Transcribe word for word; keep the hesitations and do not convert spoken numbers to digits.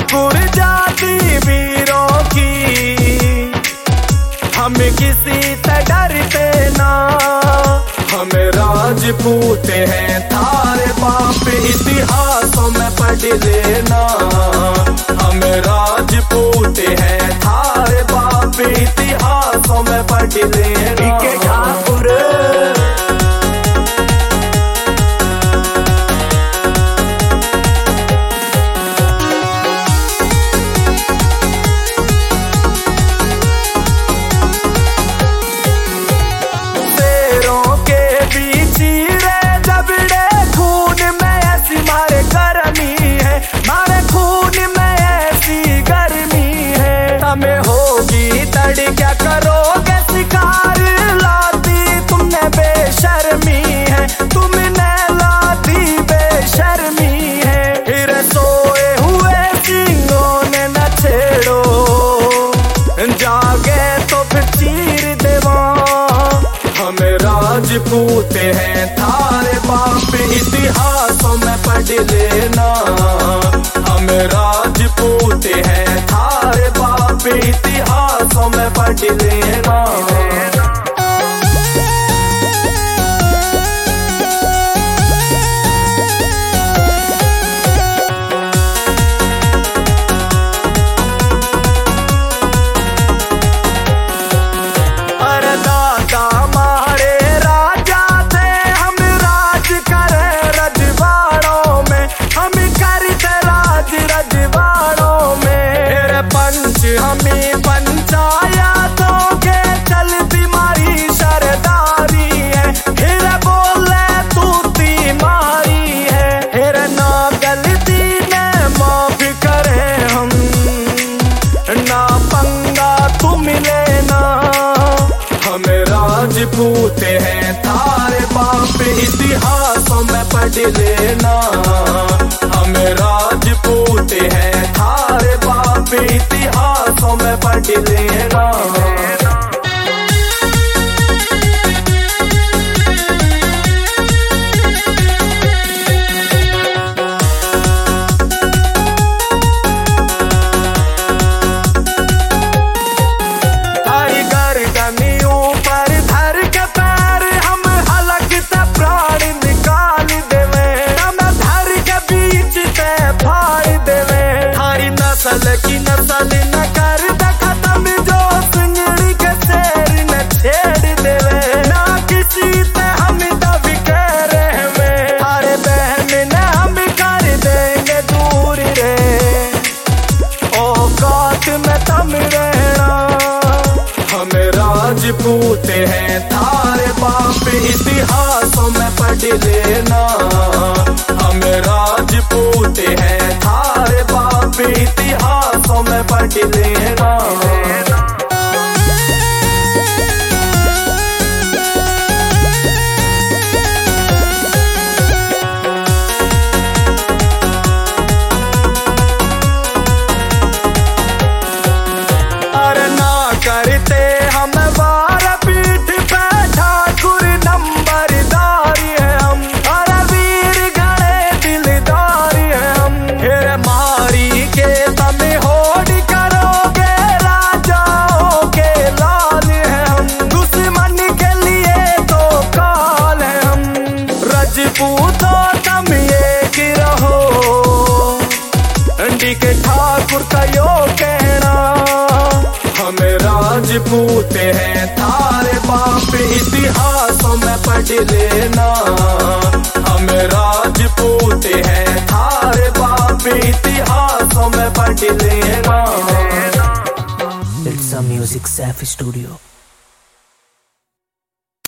ठाकुर जाति वीरों की हम किसी से डरते ना। हम राजपूत हैं थारे बाप इतिहासों में पढ़ लेना। हम राजपूत हैं थारे बाप इतिहासों में पढ़ लेना। ठाकुर क्या करोगे शिकार लाती तुमने बेशर्मी है। तुमने लाती बेशर्मी है। फिर सोए हुए सिंहों ने न छेड़ो। जागे तो फिर चीर देवा। हम राजपूत हैं थारे बाप इतिहासों में पढ़ लेना। हम राजपूत हैं थारे बाप इतिहासों में पढ़ लेना। अरे दादा हमारे राजा थे हम राज करे रजवाड़ों में। हम करते राज रजवाड़ों में। मेरे पंच हमें पंचायतों के चलती मारी सरदारी है। फिर बोले तू तीमारी है। फिर ना गलती ने माफ करे हम। ना पंगा तू मिले ना। हम राजपूत हैं थारे बाप इतिहासों में पढ़ लेना। हम राजपूत हैं थारे बाप इतिहासों में पढ़ लेना। की नसल न कर द खत्म जो सिंगड़ी के शेर न छेड़ देवे। ना किसी से हम दब के रहे। थारे बहन ने हम कर देंगे दूर रे। औकात में तम रहना। हम राजपूत हैं थारे बाप इतिहासों में पढ़ लेना। हम राजपूत हैं थारे बाप इतिहासों में पढ़ लेना। अरे ना करते हम वार पीठ पे ठाकुर नंबरदारी है हम। अरे वीर गणे दिलदारी है हम। फिर मारी के तम होड़ करोगे राजाओं के लाल है हम। दुश्मन के लिए तो काल है हम। रजपूतों तुम एक रहो। के ठाकुर का यो कहना। हम राजपूत हैं थारे बाप इतिहासों में पढ़ लेना। हम राजपूत हैं थारे बाप इतिहासों में पढ़ लेना। It's a Music Safi Studio.